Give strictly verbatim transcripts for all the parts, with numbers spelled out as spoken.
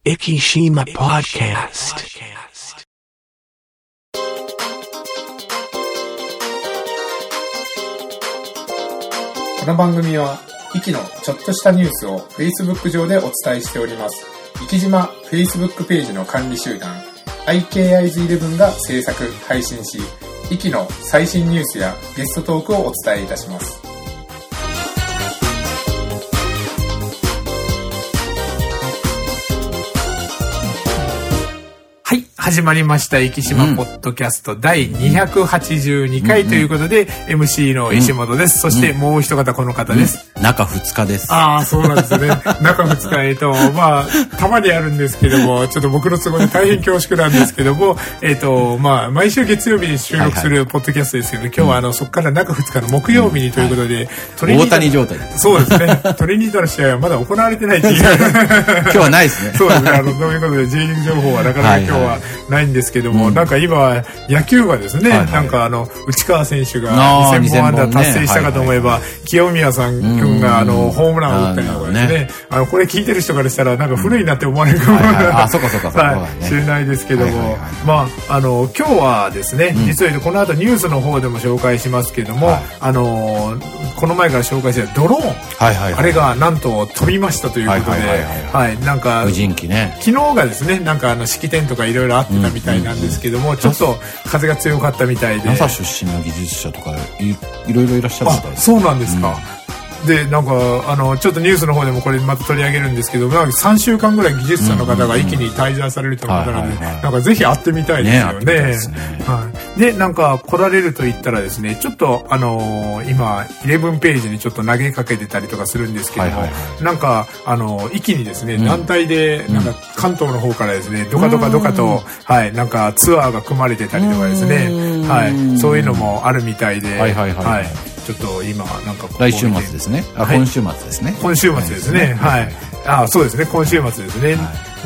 Ikishima Podcast。 この番組は、イキのちょっとしたニュースを Facebook 上でお伝えしております。イキ島 Facebook ページの管理集団、アイケーアイズイレブン が制作、配信し、イキの最新ニュースやゲストトークをお伝えいたします。はい、始まりました。生島ポッドキャストだいにひゃくはちじゅうにかいということで、うんうん、エムシー の石本です。そしてもう一方この方です。 うん、中ふつかです。 ああ、そうなんですね。中ふつか、えっと、まあ、たまにあるんですけども、ちょっと僕の都合で大変恐縮なんですけども、えっと、まあ、毎週月曜日に収録するポッドキャストですけど、はいはい、今日はあの、そこから中ふつかの木曜日にということで、うんはい、大谷状態です。 そうですね。トリニータの試合はまだ行われてないっていう。 今日はないですね。 そうですね。あの、ということで、J リーグ情報はなかなか今日はないんですけども、はいはい、なんか今、野球がですね、はいはい、なんかあの、内川選手がにせんぼん安打達成したかと思えば、清宮さん君があの、ホームランを打ったりとかですね、あの、これ聞いてる人からしたら、なんか古いなって思われるかもしれないですけども、まあ、あの、今日はですね、実はこの後ニュースの方でも紹介しますけども、あの、この前から紹介したドローン、はいはいはい、あれがなんと飛びましたということで、はい、なんか、 無人機ね。 昨日がですね、なんかあの、式典とかいろいろあってたみたいなんですけども、うんうんうん、ちょっと風が強かったみたいで。 ナサ 出身の技術者とかい、いろいろいらっしゃるみたいです。 あ、そうなんですか。うんで、なんか、あの、ちょっとニュースの方でもこれまた取り上げるんですけど、なんかさんしゅうかんぐらい技術者の方が一気に滞在されるということなので、なんかぜひ会ってみたいですよね。ね、はい。で、なんか来られると言ったらですね、ちょっと、あのー、今、じゅういちページにちょっと投げかけてたりとかするんですけども、はいはいはい、なんか、あの、一気にですね、うん、団体で、なんか関東の方からですね、どかどかどかと、はい、なんかツアーが組まれてたりとかですね、はい、そういうのもあるみたいで、はいはいはい、はい、ちょっと今なんか来週末ですね。あ、はい、今週末ですね。 今週末ですね。はい。あ、そうですね。今週末ですね。はい、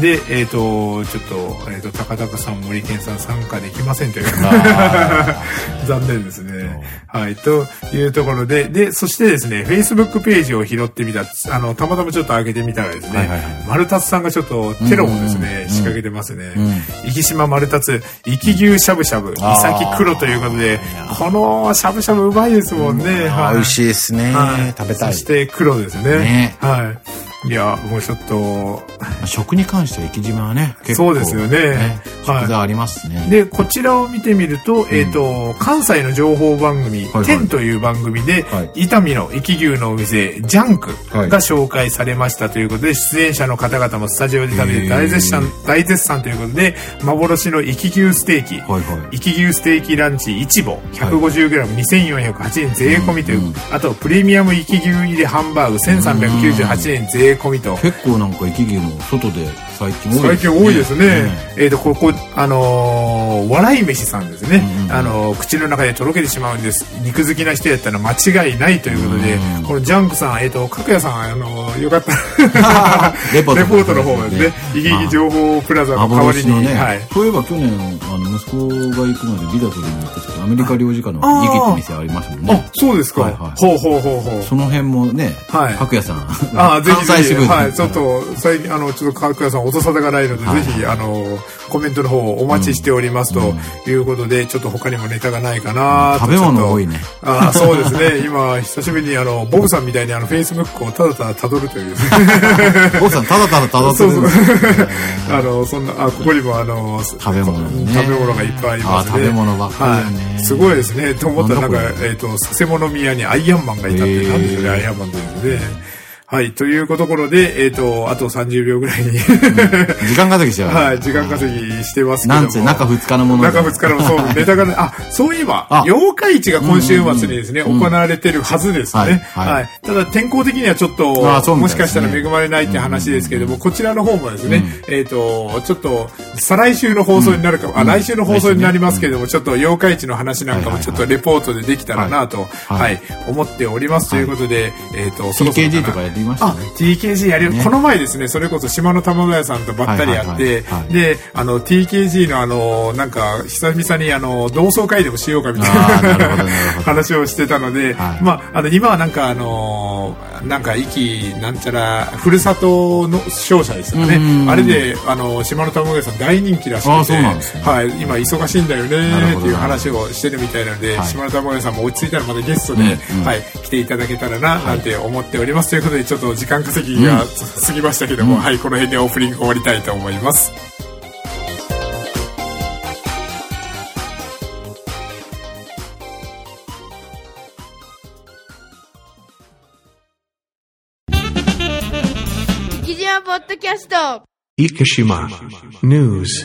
で、えっ、ー、とちょっとえっ、ー、と高田さん、森健さん参加できませんという残念ですね。はい。というところで、でそしてですね、Facebook ページを拾ってみた、あのたまたまちょっと上げてみたらですね、はいはいはい、丸達さんがちょっとテロをですね、仕掛けてますね。生島丸達生き牛しゃぶしゃぶ、イサキ黒ということで、このしゃぶしゃぶうまいですもんね。 はい、美味しいですね、はい、食べたい。 そして黒ですね。ね、はい。いや、もうちょっと食に関しては生島はね、結構そうですよね、 ね、食材ありますね。 で、こちらを見てみると、うん、えっと関西の情報番組、はいはい、テンという番組で、はい、伊丹の生き牛のお店ジャンクが紹介されましたということで、出演者の方々もスタジオで食べて大絶賛大絶賛ということで、幻の生き牛ステーキ、はいはい、生き牛ステーキランチいちぼ ひゃくごじゅうグラムにせんよんひゃくはちえん税込みという、うんうん、あとプレミアム生き牛入りハンバーグせんさんびゃくきゅうじゅうはちえん税込みと、 結構なんか生き牛も外で最近多いですね。 最近多いですね。えっとここあのー、笑い飯さんですね。うんうん、あのー、口の中でとろけてしまうんです。肉好きな人やったら間違いないということで、うん、このジャンクさん、えっ、ー、と角谷さん、あのー、よかったらレポートの方ですね。生き生き情報プラザの代わりに、 ね、はい。そういえば去年あの息子が行くのでビザ取りに行ったけど、アメリカ領事館の生きって店ありますもんね。 あ、そうですか。はいはい、ほうほうほうほう。 その辺もね、はい、角谷さん、 あ、ぜひぜひ、はい、ちょっと最近あのちょっと角谷さん音沙汰がないので、はい、ぜひあのコメントの方をお待ちしておりますということで、うん、ちょっと他にもネタがないかなと、 うん、食べ物多いね。 あ、そうですね。今久しぶりにあのボブさんみたいにあのフェイスブックをただただ辿るというボブさんただただ辿ってる。そうそうあのそんな、あ、ここにもあの食べ物、ね、 食べ物がいっぱいありますね。 あ、食べ物ばっかりだね、 はい、すごいですね。と思ったらなんかえっ、ー、と佐世保宮にアイアンマンがいたって、なんでしょうね、アイアンマンというので。はい。というところで、えっ、ー、と、あとさんじゅうびょうぐらいに、うん、 時間稼ぎしちゃう。 はい。時間稼ぎしてますけども。 なんせ中ふつかのもの。 中ふつかの、そう、ネタがね、あ、そういえば、八日市が今週末にですね、うんうんうん、行われてるはずですね。はい。はいはい、ただ、天候的にはちょっと、ね、もしかしたら恵まれないって話ですけれども、うん、こちらの方もですね、うん、えっ、ー、と、ちょっと、 再来週の放送になるかも、うん、あ、来週の放送になりますけれども、うん、ちょっと妖怪市の話なんかもちょっとレポートでできたらなと、はい、はいはい、思っております、はい、ということで、えっ、ー、と、 そろそろ ティーケージー とかやってみましたね。 あ、ティーケージー やり、ね、この前ですね、それこそ島の卵屋さんとばったりやって、で、あの、ティーケージー のあの、なんか、久々にあの、同窓会でもしようかみたいな話をしてたので、はい、まあ、あの、今はなんかあの、なんか、息、なんちゃら、ふるさとの商社ですよね。あれで、あの、島の卵屋さん大人気らしくて、 あ、そうなんですね、 はい、今忙しいんだよねっていう話をしてるみたいなので、はい、島の卵屋さんも落ち着いたらまたゲストで、うんうん、はい、来ていただけたらな、なんて思っております。ということで、ちょっと時間稼ぎが過ぎましたけども、うん、はい、この辺でオープニング終わりたいと思います。 生島ポッドキャスト生島ニュース。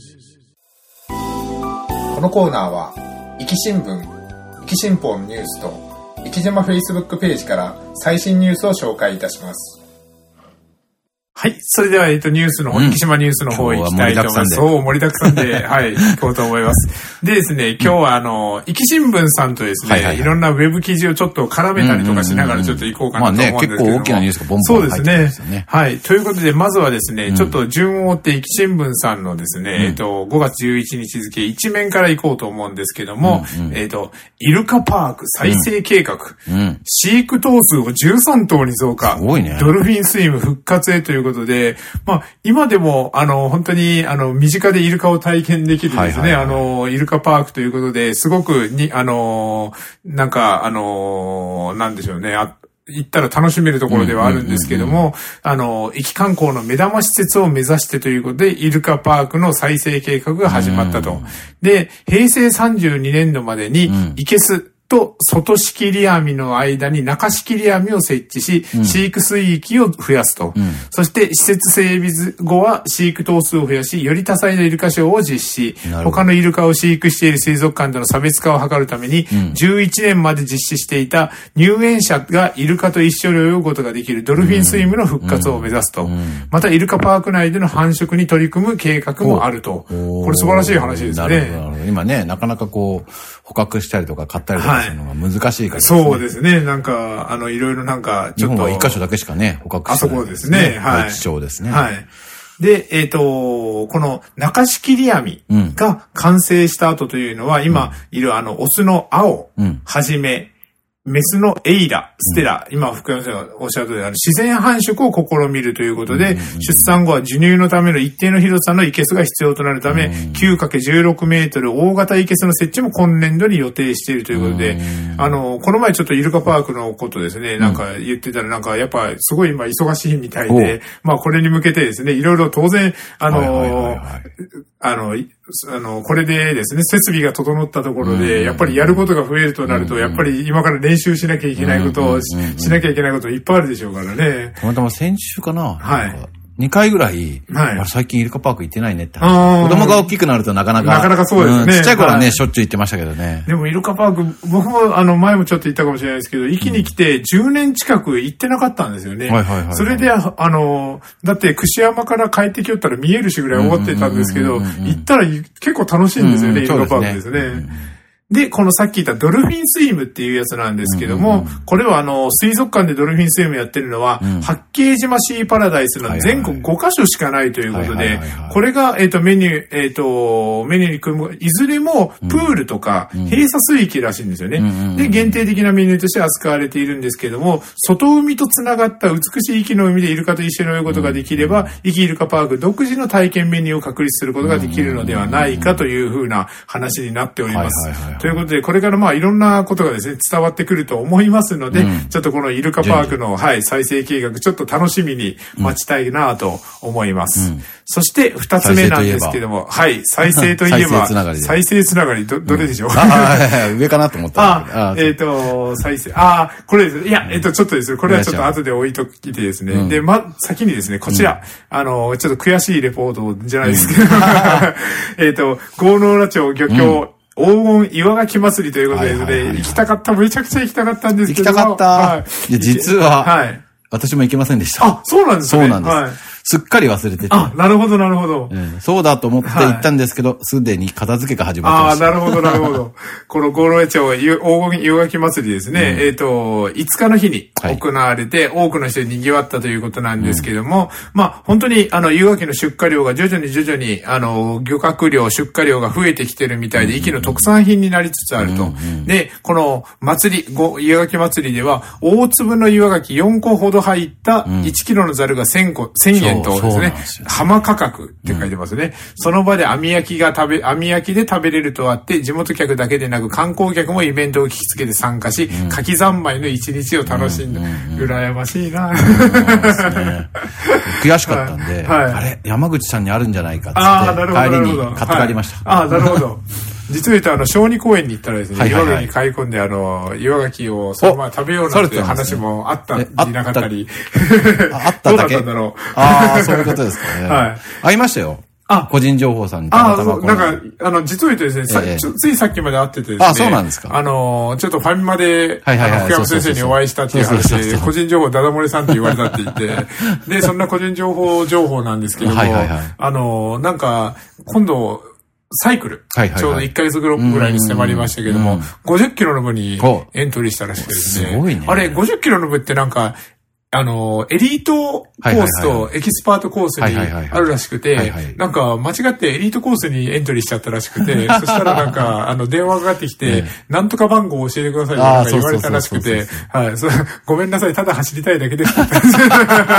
このコーナーは生き新聞、生き新報のニュースと生島フェイスブックページから最新ニュースを紹介いたします。はい。それでは、えっと、ニュースの方、生島ニュースの方行きたいと思います。そう、盛りだくさんで、はい、行こうと思います。でですね、今日は、あの、生き新聞さんとですね、はいはいはい、いろんなウェブ記事をちょっと絡めたりとかしながらちょっと行こうかなと思うんですけども。まあね、結構大きなニュースがボンボン入ってますよね。そうですね。はい。ということで、まずはですね、うん、ちょっと順を追って生き新聞さんのですね、うん、えっと、ごがつじゅういちにち付一面から行こうと思うんですけども、うんうん、えっと、イルカパーク再生計画、うんうん、飼育頭数をじゅうさんとうに増加、すごいね。ドルフィンスイム復活へということで、まあ、今でも、あの、本当に、あの、身近でイルカを体験できるですね、はいはいはい、あの、イルカパークということで、すごくに、あの、なんか、あの、なんでしょうね、あ行ったら楽しめるところではあるんですけども、うんうんうんうん、あの、壱岐観光の目玉施設を目指してということで、イルカパークの再生計画が始まったと。うん、で、へいせいさんじゅうにねんどまでに、生けす、と外仕切り網の間に中仕切り網を設置し、うん、飼育水域を増やすと、うん、そして施設整備後は飼育頭数を増やし、より多彩なイルカショーを実施。他のイルカを飼育している水族館との差別化を図るために、うん、じゅういちねんまで実施していた入園者がイルカと一緒に泳ぐことができるドルフィンスイムの復活を目指すと、うんうん、またイルカパーク内での繁殖に取り組む計画もあると。これ素晴らしい話ですね。なるほど、なるほど。 今ね、なかなかこう捕獲したりとか買ったりとかするのが難しいからですね。そうですね。なんか、あの、いろいろなんか、ちょっと。 日本は一箇所だけしかね、捕獲してない、 ね。あそこですね。はい。 愛知町ですね。 はい。で、えっと、この中仕切り網が完成した後というのは、うん、今いるあの、オスの青、うん、はじめ、メスのエイラ、ステラ、うん、今福山さんがおっしゃるとおり、あの自然繁殖を試みるということで、うんうんうん、出産後は授乳のための一定の広さの生けすが必要となるため、うん、きゅうかけるじゅうろくメートル大型生けすの設置も今年度に予定しているということで、うん、あの、この前ちょっとイルカパークのことですね、なんか言ってたらなんかやっぱすごい今忙しいみたいで、まあこれに向けてですね、いろいろ当然、あの、はいはいはいはい、あの、あの、これでですね、設備が整ったところで、やっぱりやることが増えるとなると、やっぱり今から練習しなきゃいけないことをしなきゃいけないこといっぱいあるでしょうからね。 たまたま先週かな。 はい。 にかいぐらい、はい、最近イルカパーク行ってないねって話。子供が大きくなるとなかなか。 なかなかそうですね。うん、 ちっちゃい頃はね、はい、しょっちゅう行ってましたけどね。 でもイルカパーク、僕もあの前もちょっと言ったかもしれないですけど、壱岐に来てじゅうねん近く行ってなかったんですよね。はいはいはい、はい。それで、あの、だって串山から帰ってきよったら見えるしぐらい終わってたんですけど、行ったら結構楽しいんですよね、イルカパークですね。うんで、このさっき言ったドルフィンスイムっていうやつなんですけども、うんうんうん、これはあの、水族館でドルフィンスイムやってるのは、うん、八景島シーパラダイスの全国ごカ所しかないということで、これが、えっと、メニュー、えっと、メニューに組む、いずれもプールとか閉鎖水域らしいんですよね、うんうん。で、限定的なメニューとして扱われているんですけども、外海と繋がった美しい壱岐の海でイルカと一緒に泳ぐことができれば、壱岐イルカパーク独自の体験メニューを確立することができるのではないかというふうな話になっております。ということで、これからまあいろんなことがですね、伝わってくると思いますので、うん、ちょっとこのイルカパークの、はい、再生計画、ちょっと楽しみに待ちたいなと思います。うん、そして二つ目なんですけども、はい、再生といえば、再生つながり、再生つながり、ど、どれでしょう、うん、 あ上かなと思った。 あ、えっ、ー、と、再生、あ、これです。いや、えっ、ー、と、ちょっとですね、これはちょっと後で置いときてですね、うん、で、ま、先にですね、こちら、うん、あの、ちょっと悔しいレポートじゃないですけど、うん、えっと、郷ノ浦町漁協、うん黄金岩ガキ祭りということで、ね、はいはいはいはい、行きたかった、めちゃくちゃ行きたかったんですけど。 行きたかった。はい、いや実は、はい、私も行けませんでした。 あ、そうなんですね。 そうなんです。はい、 すっかり忘れてて。 あ、なるほど、なるほど。 うん、そうだと思って行ったんですけど、すで、はい、に片付けが始まってました。 ああ、なるほど、なるほど。このゴロエ町黄金湯垣祭りですね。うん、えっと、いつかの日に行われて、はい、多くの人で賑わったということなんですけども、うん、まあ、本当に、あの、湯垣の出荷量が徐々に徐々に、あの、漁獲量、出荷量が増えてきてるみたいで、壱岐の特産品になりつつあると。うんうん、で、この祭り、湯垣祭りでは、大粒の湯垣よんこほど入ったいちキロのザルがせんこ、せんえんとですね、浜価格って書いてますね。うん、その場で網焼きが食べ、網焼きで食べれるとあって、地元客だけでなく観光客もイベントを聞きつけて参加し、うん、柿三昧の一日を楽しんだ。うんうんうん、羨ましいな、ね、 悔しかったんで、はい、あれ、山口さんにあるんじゃないかって帰りに買って帰りました。 はい、ああ、なるほど。実を言うと、あの、小児公園に行ったらですね、岩牡蠣買い込んで、あの、岩牡蠣をそのまま食べようなんていう話もあったりなかったり。 あっただけ。 どうだったんだろう。 ああ、そういうことですかね。はい。会いましたよ。あ、個人情報さんに。 ああ、なんか、あの、実を言うとですね、さついさっきまで会っててですね。 あ、そうなんですか。 あの、ちょっとファミマで、福山先生にお会いしたっていう話で、個人情報ダダ漏れさんって言われたって言って、で、そんな個人情報情報なんですけども、あの、なんか、今度、サイクル。はいはいはい、ちょうどいっかげつぐらいに迫りましたけども、ごじゅっキロの部にエントリーしたらしくてですね。すごいね。あれ、ごじゅっキロの部ってなんか、あの、エリートコースとエキスパートコースにあるらしくて、なんか間違ってエリートコースにエントリーしちゃったらしくて、そしたらなんか、あの、電話がかかってきて、なんとか番号を教えてくださいってなんか言われたらしくて、はい、そごめんなさい、ただ走りたいだけですって言ったんです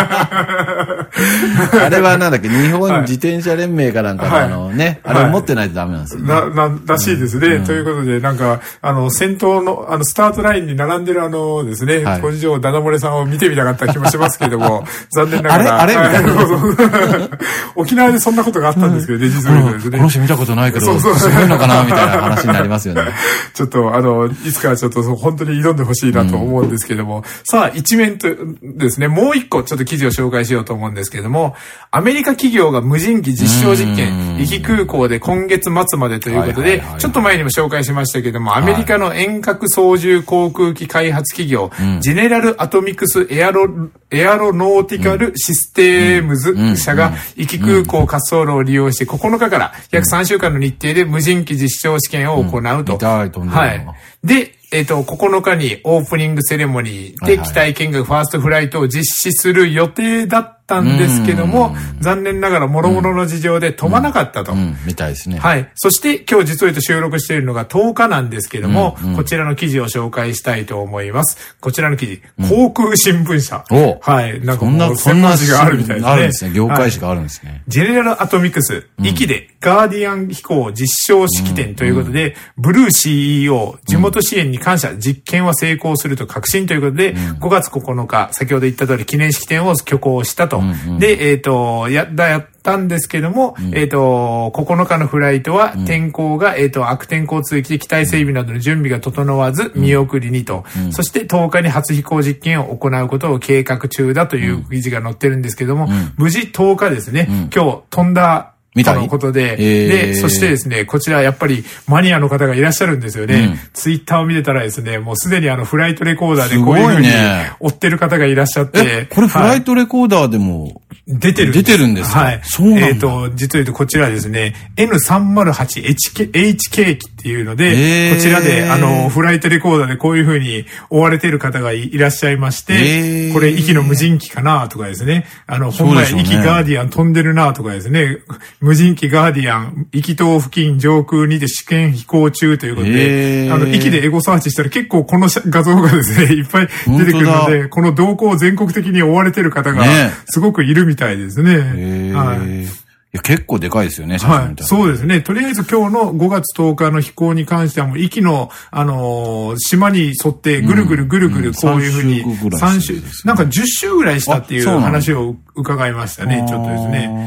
あれはなんだっけ、日本自転車連盟かなんかの、はい、あのね、あれを持ってないとダメなんですよ、ね。 な、な、らしいですね。うん、ということで、なんか、あの、先頭の、あの、スタートラインに並んでるあのですね、はい、個人情報ダダ漏れさんを見てみたかった気もしますけども、残念ながら。 あれあれみたいな。沖縄でそんなことがあったんですけどね、実はですね。 この人見たことないけど、そうそうすごいのかなみたいな話になりますよね。 ちょっと、あの、いつかちょっと本当に挑んでほしいなと思うんですけども、うん、さあ、一面とですね、もう一個ちょっと記事を紹介しようと思うんですけども、アメリカ企業が無人機実証実験、壱岐空港で今月末までということで、ちょっと前にも紹介しましたけども、アメリカの遠隔操縦航空機開発企業、はい、ジェネラルアトミクスエアロ、エアロノーティカルシステムズ社が壱岐空港滑走路を利用してここのかから約さんしゅうかんの日程で無人機実証試験を行うと。はい。で、えっと、ここのかにオープニングセレモニーで機体見学ファーストフライトを実施する予定だったんですけども、残念ながら諸々の事情で飛ばなかったと。 うんうん、みたいですね。 はい。そして今日実を言うと収録しているのがとおかなんですけども、うんうん、こちらの記事を紹介したいと思います。こちらの記事、航空新聞社。うん、はい。なんかもう専門誌があるみたいですね。 あるんですね。業界誌があるんですね。はい、 ジェネラルアトミクス、壱岐でガーディアン飛行実証式典ということで、うんうん、ブルー シーイーオー、地元支援に感謝、実験は成功すると確信ということで、うん、ごがつここのか、先ほど言った通り記念式典を挙行したと。うんうん、で、えっと、やった、やったんですけども、うん、えっと、ここのかのフライトは天候が、えっと、悪天候続きで機体整備などの準備が整わず見送りにと、うん、そしてとおかに初飛行実験を行うことを計画中だという記事が載ってるんですけども、うん、無事とおかですね、うん、今日飛んだとのことで、えー、で、そしてですね、こちらやっぱりマニアの方がいらっしゃるんですよね。うん、ツイッターを見てたらですね、もうすでにあのフライトレコーダーでこういう風に追ってる方がいらっしゃって。 え、これフライトレコーダーでも出てる。 出てるんですか？ はい。 そうなんだ。 えっと、実は言うとこちらですね、エヌさんまるはちエイチケー 機っていうので、えー、こちらであのフライトレコーダーでこういう風に追われてる方が い, いらっしゃいまして、えー、これ壱岐の無人機かなとかですね、あの、ほんまや壱岐ガーディアン飛んでるなとかですね、無人機ガーディアン壱岐島付近上空にて試験飛行中ということで、えー、あの、壱岐でエゴサーチしたら結構この画像がですね、いっぱい出てくるので、この動向を全国的に追われてる方がすごくいるみたいですね。 ねはい。いや、結構でかいですよね、写真みたいな。はい。そうですね。とりあえず今日のごがつとおかの飛行に関してはもう、壱岐の、あのー、島に沿ってぐるぐるぐるぐるこういうふうに、うんうん、さんしゅう、なんかじゅっしゅうぐらいしたっていう話を伺いましたね、ちょっとですね。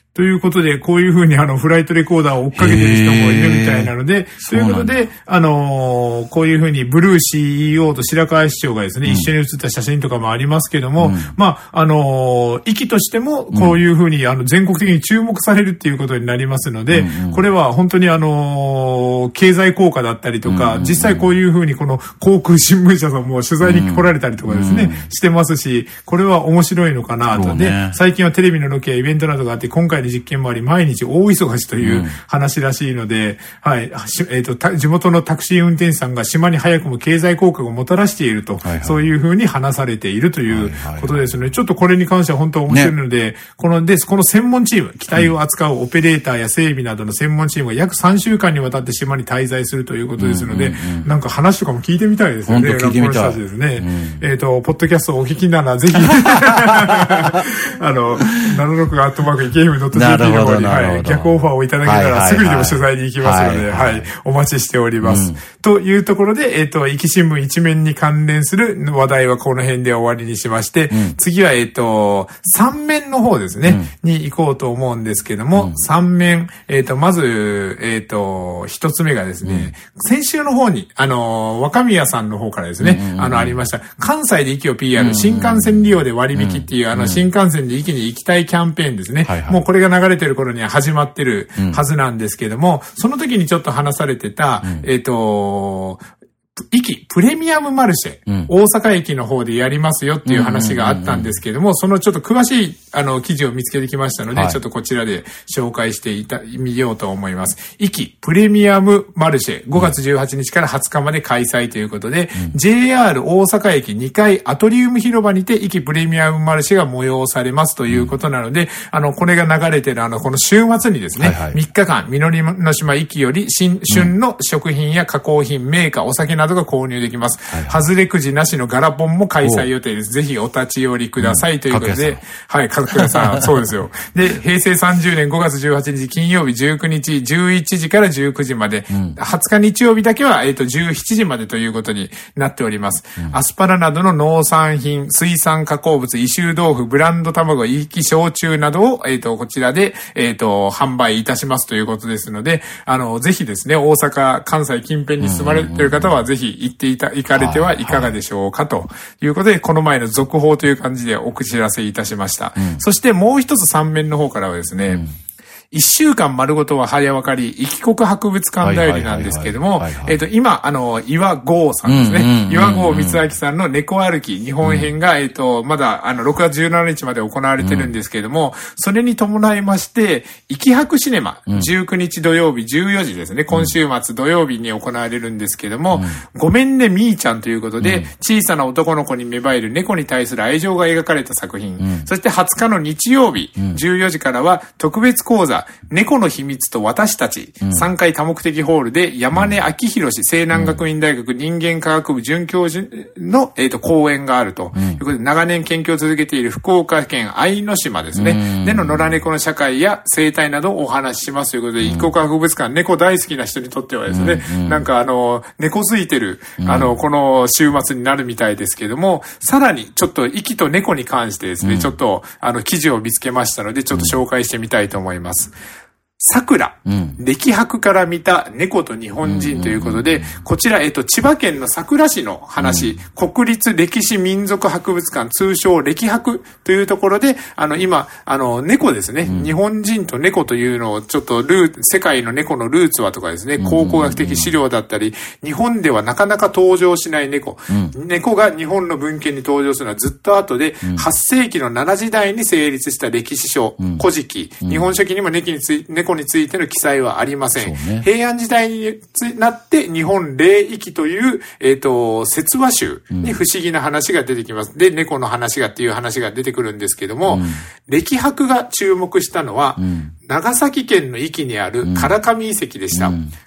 ということで、こういうふうにあの、フライトレコーダーを追っかけてる人もいるみたいなので、ということで、あのー、こういうふうにブルー シーイーオー と白川市長がですね、うん、一緒に写った写真とかもありますけども、うん、まあ、あのー、域としても、こういうふうに、あの、全国的に注目されるっていうことになりますので、うんうん、これは本当にあのー、経済効果だったりとか、うんうん、実際こういうふうにこの航空新聞社さんも取材に来られたりとかですね、うんうん、してますし、これは面白いのかなと。で、ね、最近はテレビのロケやイベントなどがあって、今回の実験もあり、毎日大忙しという話らしいので、うん、はい、えっと、地元のタクシー運転手さんが島に早くも経済効果をもたらしていると、はいはい、そういうふうに話されているということですので、ちょっとこれに関しては本当面白いので、ね、この、で、この専門チーム、機体を扱うオペレーターや整備などの専門チームが約さんしゅうかんにわたって島に滞在するということですので、うんうんうん、なんか話とかも聞いてみたいですよね。 聞いてみたいですね。うん、えっと、ポッドキャストをお聞きならぜひ、あの、ななじゅうろくアットマークイケエフドットジェーピー の方に、はい、逆オファーをいただけたらすぐにでも取材に行きますので、はい、お待ちしております。うん、というところで、えっと、壱岐新聞一面に関連する話題はこの辺で終わりにしまして、うん、次は、えっと、三面の方ですね、うん、に行こうと思うんですけども、うん、三面、えっと、まず、えっと、一つ目がですね、うん、先週の方に、あの、若宮さんの方からですね、うんうん、あの、ありました、関西で壱岐を ピーアール、うん、新幹線利用で割引っていう、うん、あの、新幹線で壱岐に行きたいキャンペーンですね。はいはい、もうこれが流れてる頃には始まってるはずなんですけども、うん、その時にちょっと話されてた、うん、えっと、壱岐プレミアムマルシェ、うん、大阪駅の方でやりますよっていう話があったんですけども、そのちょっと詳しいあの記事を見つけてきましたので、はい、ちょっとこちらで紹介していたみようと思います。壱岐プレミアムマルシェごがつじゅうはちにちからはつかまで開催ということで、うん、ジェイアール 大阪駅にかいアトリウム広場にて壱岐プレミアムマルシェが催されますということなので、うん、あのこれが流れてるあのこの週末にですね、はいはい、みっかかん実りの島壱岐より新旬の食品や加工品、メーカー、お酒などが購入できます。はいはい、外れくじなしのガラポンも開催予定です。ぜひお立ち寄りくださいということで、うん、はい、かくやさん、そうですよ。で、へいせいさんじゅうねんごがつじゅうはちにち金曜日じゅうくにちじゅういちじからじゅうくじまで、うん、はつか日曜日だけは、えっと、じゅうしちじまでということになっております。うん、アスパラなどの農産品、水産加工物、異臭豆腐、ブランド卵、壱岐焼酎などを、えっと、こちらで、えっと、販売いたしますということですので、あの、ぜひですね、大阪、関西近辺に住まれている方は、ぜひ行っていた、行かれてはいかがでしょうかということで、この前の続報という感じでお知らせいたしました。うん、そしてもう一つ三面の方からはですね、うん一週間丸ごとは早わかり、壱岐国博物館代理なんですけれども、えっと、今、あの、岩合さんですね。岩合光明さんの猫歩き日本編が、えっと、まだ、あの、ろくがつじゅうしちにちまで行われてるんですけれども、それに伴いまして、壱岐博シネマ、じゅうくにち土曜日じゅうよじですね。今週末土曜日に行われるんですけれども、ごめんねみーちゃんということで、小さな男の子に芽生える猫に対する愛情が描かれた作品。そしてはつかの日曜日、じゅうよじからは特別講座、猫の秘密と私たち、うん、さんかい多目的ホールで山根明宏氏、西南学院大学人間科学部准教授の、えー、と講演があるということで、うん、長年研究を続けている福岡県愛の島ですね、うん、での野良猫の社会や生態などをお話ししますということで、うん、福岡博物館、猫大好きな人にとってはですね、うん、なんかあの猫づいてる、うん、あのこの週末になるみたいですけども、さらにちょっと壱岐と猫に関してですね、うん、ちょっとあの記事を見つけましたので、ちょっと紹介してみたいと思います。桜、うん、歴博から見た猫と日本人ということで、うんうんうん、こちら、えっと、千葉県の佐倉市の話、うん、国立歴史民族博物館、通称歴博というところで、あの、今、あの、猫ですね、うん、日本人と猫というのを、ちょっとルー、世界の猫のルーツはとかですね、考古学的資料だったり、日本ではなかなか登場しない猫、うん、猫が日本の文献に登場するのはずっと後で、うん、はっせいきのななじだいに成立した歴史書、うん、古事記、うん、日本書紀にも猫について、猫についての記載はありません。ね、平安時代になって日本霊域という、えっと、説話集に不思議な話が出てきます。うん、で、猫の話がっていう話が出てくるんですけども、うん、歴博が注目したのは、うん、長崎県の壱岐にある唐上遺跡でした。うん、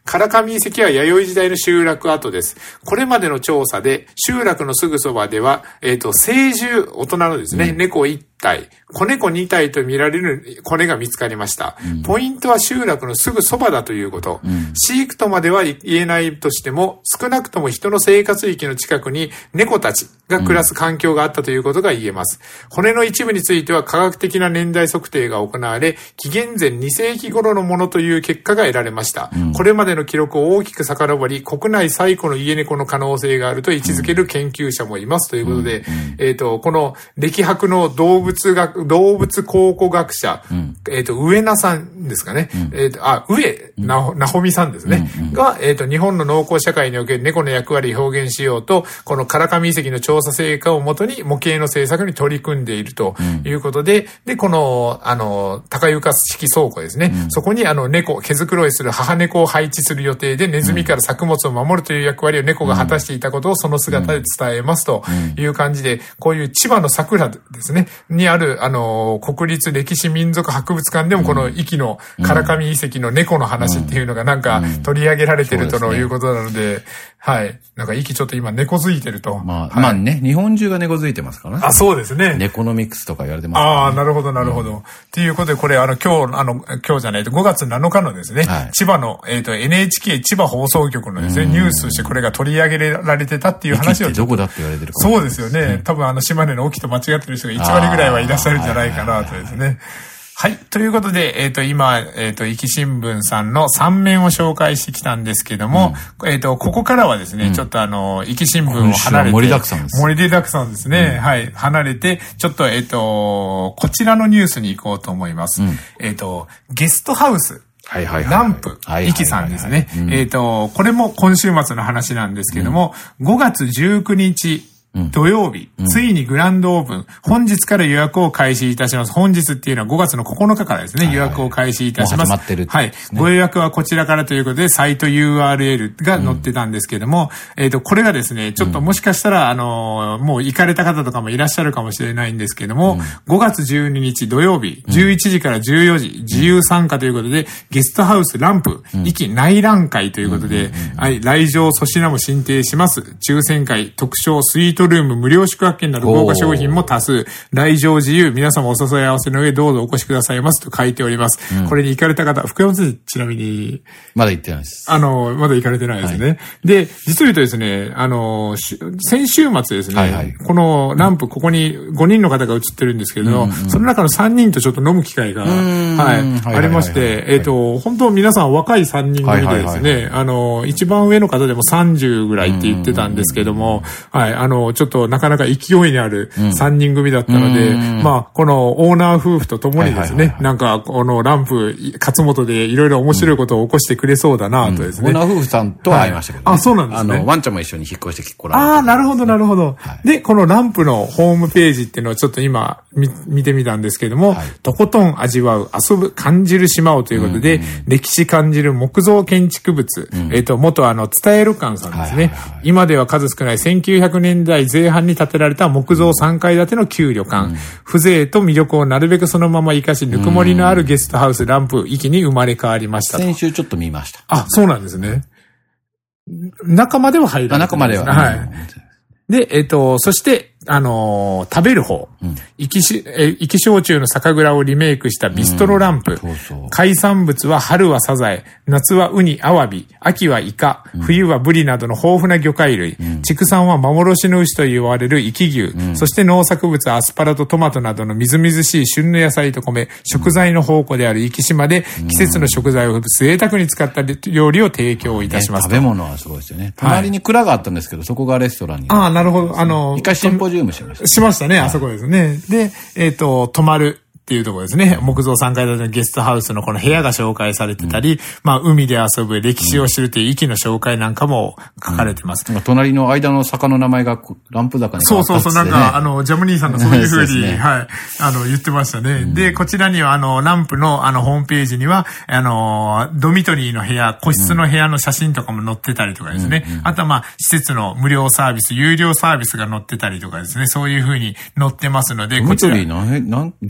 唐上遺跡は弥生時代の集落跡です。これまでの調査で、集落のすぐそばでは、えっと、成獣、大人のですね、うん、猫いち体、子猫に体と見られる骨が見つかりました。うん、ポイントは集落のすぐそばだということ。うん、飼育とまでは言えないとしても、少なくとも人の生活域の近くに猫たちが暮らす環境があったということが言えます。うん、骨の一部については科学的な年代測定が行われ、紀元前に世紀頃のものという結果が得られました。うん、これまでの記録を大きく遡り、国内最古の家猫の可能性があると位置づける研究者もいますということで、うんうん、えっと、この歴博の動物学、動物考古学者、うん、えっと、上名さんですかね。うん、えっと、あ、上な、なほみさんですね。うんうん、が、えっと、日本の農耕社会における猫の役割を表現しようと、この唐上遺跡の調査成果をもとに模型の制作に取り組んでいるということで、うん、で、この、あの、高床式倉庫ですね。うん、そこに、あの、猫、毛づくろいする母猫を配置する予定で、ネズミから作物を守るという役割を猫が果たしていたことをその姿で伝えますという感じで、こういう千葉の桜ですね、にある、あの、国立歴史民族博物館でもこの壱岐の唐上遺跡の猫の話っていうのがなんか取り上げられてるということなので、はい。なんか壱岐ちょっと今猫づいてると。 まあ、まあね、日本中が猫づいてますからね。 あ、そうですね。 ネコノミクスとか言われてますからね。 ああ、なるほど、なるほど。っていうことで、これ、あの、今日、あの、今日じゃないと、ごがつなのかのですね、千葉の、えっと、エヌエイチケー 千葉放送局のですね、ニュースとしてこれが取り上げられてたっていう話を。 どこだって言われてるか。 そうですよね。多分、あの、島根の沖と間違ってる人がいちわりぐらいはいらっしゃるんじゃないかなとですね。はい。ということで、えっと、今、えっと、壱岐新聞さんのさん面を紹介してきたんですけども、うん、えっと、ここからはですね、うん、ちょっとあの、壱岐新聞を離れて、 盛りだくさんです。 盛りだくさんですね。うん、はい。離れて、ちょっと、えっと、こちらのニュースに行こうと思います。うん、えっと、ゲストハウス。 はいはいはい。 ランプ、壱岐さんですね。えっと、これも今週末の話なんですけども、うん、ごがつじゅうくにち、土曜日、うん、ついにグランドオープン、本日から予約を開始いたします。本日っていうのはごがつのここのかからですね、はいはい、予約を開始いたします。 もう始まってる、ね。 はい。ご予約はこちらからということで、サイト ユーアールエル が載ってたんですけども、うん、えっと、これがですね、ちょっともしかしたら、あの、もう行かれた方とかもいらっしゃるかもしれないんですけども、うん、ごがつじゅうににち土曜日、じゅういちじからじゅうよじ、自由参加ということで、ゲストハウスランプ、壱岐内覧会ということで、はい、来場粗品も進呈します。抽選会、特賞スイートルーム無料宿泊券など豪華商品も多数、来場自由、皆様お誘い合わせの上どうぞお越しくださいますと書いております。うん、これに行かれた方、福山先生ちなみに。 まだ行ってないです。 あの、まだ行かれてないですね。はい、で、実を言うとですね、あの、先週末ですね、はいはい、このランプ、ここにごにんの方が映ってるんですけど、うんうん、その中のさんにんとちょっと飲む機会が、はい、ありまして、えっと、本当皆さん若いさんにん組でですね、あの、一番上の方でもさんじゅうぐらいって言ってたんですけども、はい、あの、ちょっとなかなか勢いにあるさんにん組だったので、うん、まあ、このオーナー夫婦と共にですね、なんか、このランプ、勝本でいろいろ面白いことを起こしてくれそうだなとですね、 うんうん。オーナー夫婦さんとは会いましたけどね。 はい、あ、そうなんですね。 あの、ワンちゃんも一緒に引っ越してきてこられて、 ね。ああ、なるほど、なるほど、はい。で、このランプのホームページっていうのをちょっと今、見、見てみたんですけども、はい、とことん味わう、遊ぶ、感じる島をということで、うんうん、歴史感じる木造建築物、うん、えっと、元あの、伝える館さんですね、はいはいはい。今では数少ないせんきゅうひゃくねんだいぜん半に建てられた木造さんかい建ての旧旅館、うん、風情と魅力をなるべくそのまま生かし、ぬくもりのあるゲストハウスランプ壱岐に生まれ変わりましたと。 先週ちょっと見ました。 あ、そうなんですね。中までは入らない。 中までは。 はい。で、えっと、そして、あのー、食べる方。壱岐し、え、壱岐焼酎の酒蔵をリメイクしたビストロランプ。うん、そうそう。海産物は春はサザエ、夏はウニ、アワビ、秋はイカ、うん、冬はブリなどの豊富な魚介類。うん、畜産は幻の牛と言われる壱岐牛。うん、そして農作物はアスパラとトマトなどのみずみずしい旬の野菜と米、食材の宝庫である壱岐島で季節の食材を贅沢に使った料理を提供いたします、 ね。食べ物はすごいですよね。隣に蔵があったんですけど、はい、そこがレストランに。 ああ、なるほど。あの、 一回シンポジウムしました。 しましたね、あそこですね。で、えっと、泊まる。っていうところですね。木造さんかい建てのゲストハウスのこの部屋が紹介されてたり、うん、まあ海で遊ぶ歴史を知るという壱岐の紹介なんかも書かれてます。 うん、隣の間の坂の名前がランプ坂に変わったって、ね。そうそうそう、なんかあの、ジャムニーさんがそういう風に、ね、はい、あの、言ってましたね。うん、で、こちらにはあの、ランプのあの、ホームページには、あの、ドミトリーの部屋、個室の部屋の写真とかも載ってたりとかですね。うんうん、あとはまあ、施設の無料サービス、有料サービスが載ってたりとかですね。そういう風に載ってますので、 こちら。ドミトリー何、何、どれくらいあるん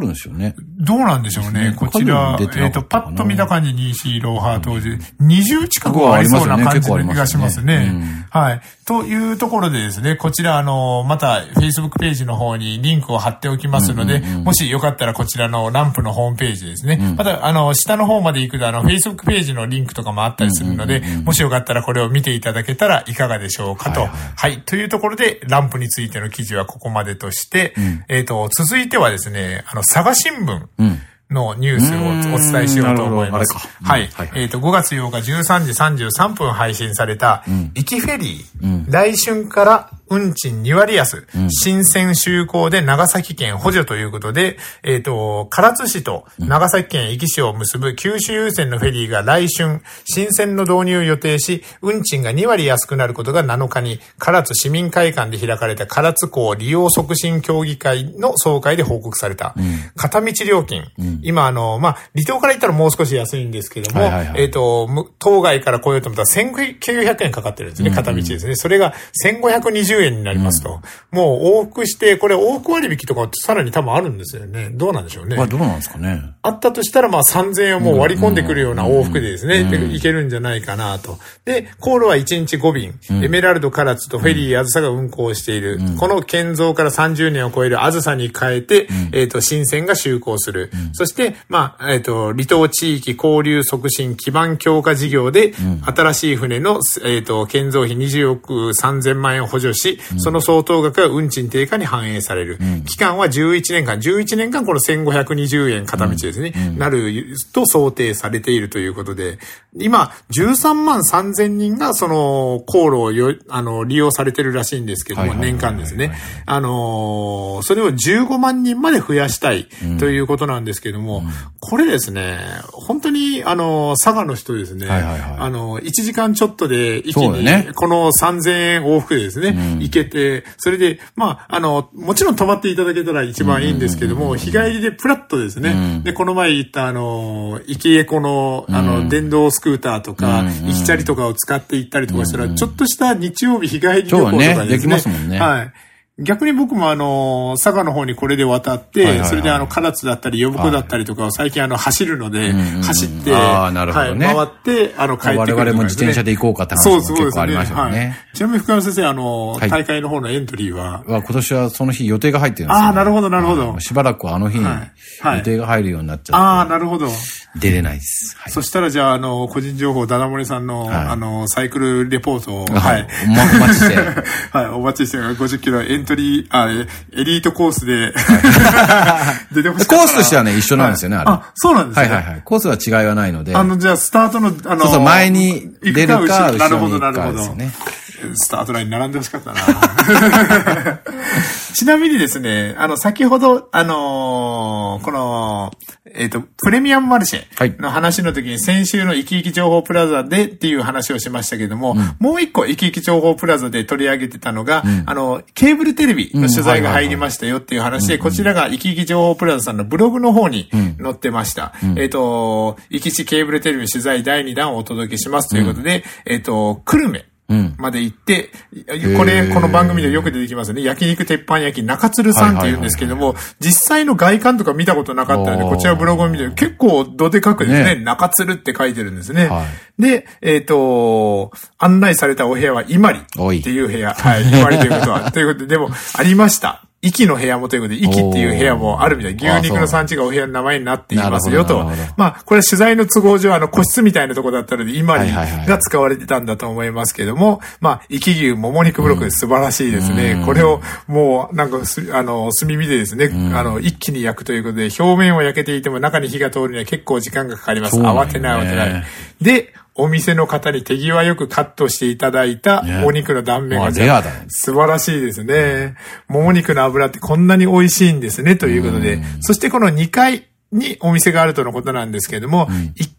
るんですよね。 どうなんでしょうね。こちら、えっと、パッと見た感じにシーローハートで、にじゅう近くはありそうな感じがしますね。はい。というところでですね、こちら、あの、また、Facebook ページの方にリンクを貼っておきますので、もしよかったらこちらのランプのホームページですね。また、あの、下の方まで行くと、あの、Facebook ページのリンクとかもあったりするので、もしよかったらこれを見ていただけたらいかがでしょうかと。はい。というところで、ランプについての記事はここまでとして、えっと、続いてはですね、あの、佐賀新聞。のニュースをお伝えしようと思います。はい。えっと、ごがつようかじゅうさんじさんじゅうさんぷん配信された、行きフェリー、来春から運賃にわり安、新鮮就航で長崎県補助ということで、えっと、唐津市と長崎県壱岐市を結ぶ九州優先のフェリーが来春、新鮮の導入を予定し、運賃がにわり安くなることがなのかに、唐津市民会館で開かれた唐津港利用促進協議会の総会で報告された。片道料金、今、あの、まあ、離島から行ったらもう少し安いんですけども、はいはいはい、えっと、島外から来ようと思ったらせんきゅうひゃくえんかかってるんですね、片道ですね。それがせんごひゃくにじゅうえんになりますと。うん、もう往復して、これ往復割引とかってさらに多分あるんですよね。どうなんでしょうね。 まあ、どうなんですかね。 あったとしたら、まあ、さんぜんえんをもう割り込んでくるような往復でですね、でいけるんじゃないかなと。で、航路はいちにちごびん、うん、エメラルド唐津とフェリーあずさが運航している。うん、この建造からさんじゅうねんを超えるあずさに変えて、うん、えっと、新線が就航する。うん、そして、まあ、えっと、離島地域交流促進基盤強化事業で、うん、新しい船の、えっと、建造費にじゅうおくさんぜんまんえんを補助し、うん、その相当額が運賃低下に反映される。うん、期間はじゅういちねんかん、じゅういちねんかんこのせんごひゃくにじゅうえん片道ですね、うんうん、なると想定されているということで、今、じゅうさんまんさんぜんにんがその航路をよあの利用されてるらしいんですけども、年間ですね。あのー、それをじゅうごまんにんまで増やしたいということなんですけども、うん、これですね、本当に、あの、佐賀の人ですね、はいはいはい、あの、いちじかんちょっとで一気に、ね、このさんぜんえん往復でですね、うん、行けて、それで、まあ、あの、もちろん泊まっていただけたら一番いいんですけども、日帰りでプラッとですね、うん、で、この前言った、あの、イキエコの、あの、うん、電動スクーターとか、イキチャリとかを使って行ったりとかしたら、うん、ちょっとした日曜日日帰り旅行とかですね、 ねできますもんね。 はい。逆に僕もあの、佐賀の方にこれで渡って、はいはいはい、それであの、唐津だったり、呼子だったりとかを最近あの、走るので、はい、走って、 あなるほどね、 はい、回って、あの、帰ってくる、ね。 我々も自転車で行こうかって話も結構ありましたよね。そうそうですね。はい。 ちなみに福山先生、あの、はい、大会の方のエントリーは、 は今年はその日予定が入ってるんですよ、ね。 ああ、なるほど、なるほど。 しばらくはあの日に予定が入るようになっちゃって。 ああ、なるほど。 出れないです。 はい、そしたらじゃあ、あの、個人情報、ダダモリさんの、はい、あの、サイクルレポートを、 はい。お待ちして。 はい、お待ちして、ごじゅっキロエントリー、あ、エリートコースで、出てほしかった。 コースとしてはね、一緒なんですよね、はい、あれ。 あ、そうなんですね。 はいはいはい。コースは違いはないので。 あの、じゃあ、スタートの、あの、 そうそう、前に出るか、後ろに行くかですよね。 なるほど、なるほど。スタートラインに並んでほしかったな。ちなみにですね、あの、先ほど、あのー、この、えっと、プレミアムマルシェの話の時に先週のイキイキ情報プラザでっていう話をしましたけども、うん、もう一個イキイキ情報プラザで取り上げてたのが、うん、あの、ケーブルテレビの取材が入りましたよっていう話で、こちらがイキイキ情報プラザさんのブログの方に載ってました。うん、えっと、イキチケーブルテレビ取材だいにだんをお届けしますということで、うん、えっと、久留米。うん、まで行って、これ、この番組でよく出てきますね。焼肉鉄板焼き中鶴さんって言うんですけども、実際の外観とか見たことなかったので、こちらブログを見て結構どでかくですね、ね中鶴って書いてるんですね。はい、で、えっと、案内されたお部屋は伊万里っていう部屋。はい、伊万里ということは。ということで、でも、ありました。壱岐の部屋もということで、壱岐っていう部屋もあるみたい。牛肉の産地がお部屋の名前になっていますよと。まあ、これは取材の都合上、あの、個室みたいなところだったので、伊万里が使われてたんだと思いますけども、まあ、壱岐牛もも肉ブロックで素晴らしいですね。うん、これを、もう、なんか、あの、炭火でですね、うん、あの、一気に焼くということで、表面を焼けていても中に火が通るには結構時間がかかります。慌てない慌てない。で、お店の方に手際よくカットしていただいたお肉の断面が、ね、素晴らしいですね。もも肉の油ってこんなに美味しいんですねということで、そしてこのにかいにお店があるとのことなんですけれども、うん、いっ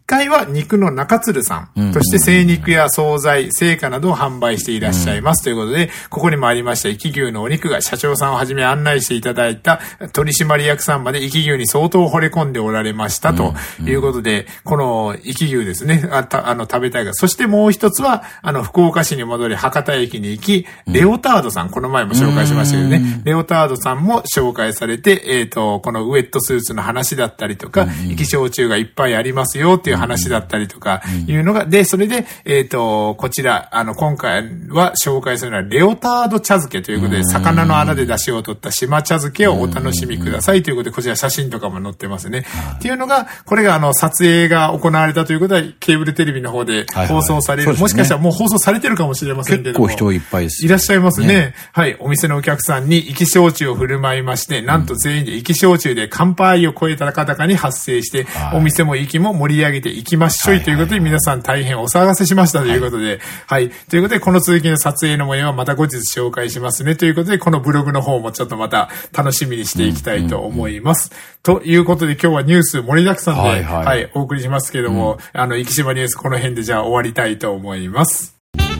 かいは肉の中鶴さん、そして精肉や惣菜、青果などを販売していらっしゃいますということで、ここにもありました生き牛のお肉が社長さんをはじめ案内していただいた取締役さんまで生き牛に相当惚れ込んでおられましたということで、この生き牛ですね、あたあの食べたいが、そしてもう一つは、あの福岡市に戻り博多駅に行き、レオタードさん、この前も紹介しましたけどね、レオタードさんも紹介されて、えっと、このウェットスーツの話だったりとか、生き焼酎がいっぱいありますよっていう話だったりとかいうのが、で、それで、えっと、こちら、あの、今回は紹介するのは、レオタード茶漬けということで、魚の穴で出汁を取った島茶漬けをお楽しみくださいということで、こちら写真とかも載ってますね。っていうのが、これがあの、撮影が行われたということは、ケーブルテレビの方で放送される。もしかしたらもう放送されてるかもしれませんけども。 結構人いっぱいです。 いらっしゃいますね。はい。お店のお客さんに生き焼酎を振る舞いまして、なんと全員で生き焼酎で乾杯を超えた高々に発生して、お店も息も盛り上げていきましょいということで、皆さん大変お騒がせしましたということで、はい。ということで、この続きの撮影の模様はまた後日紹介しますねということで、このブログの方もちょっとまた楽しみにしていきたいと思います。ということで、今日はニュース盛りだくさんで、はい、はいはい、お送りしますけども、うん、あの、生島ニュースこの辺でじゃあ終わりたいと思います。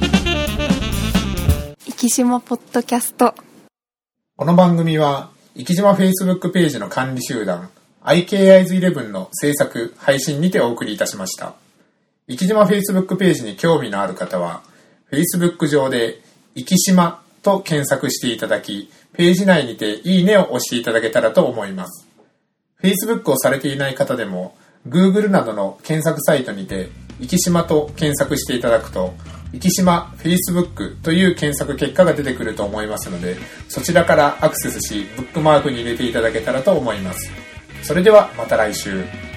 生島ポッドキャスト。 この番組は、生島 Facebook ページの管理集団、アイケーアイズイレブン の制作、配信にてお送りいたしました。生島 Facebook ページに興味のある方は、Facebook 上で、生島と検索していただき、ページ内にていいねを押していただけたらと思います。Facebook をされていない方でも、Google などの検索サイトにて、生島と検索していただくと、生島 Facebook という検索結果が出てくると思いますので、そちらからアクセスし、ブックマークに入れていただけたらと思います。それではまた来週。